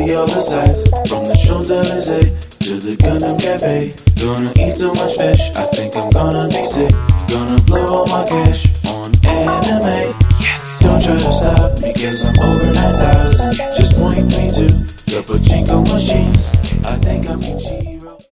see all the sights, from the Champs-Élysées to the Gundam Cafe. Gonna eat so much fish, I think I'm gonna be sick. Gonna blow all my cash on anime. Yes. Don't try to stop me, cause I'm over 9,000. Just point me to the pachinko machines. I think I'm Ichiro.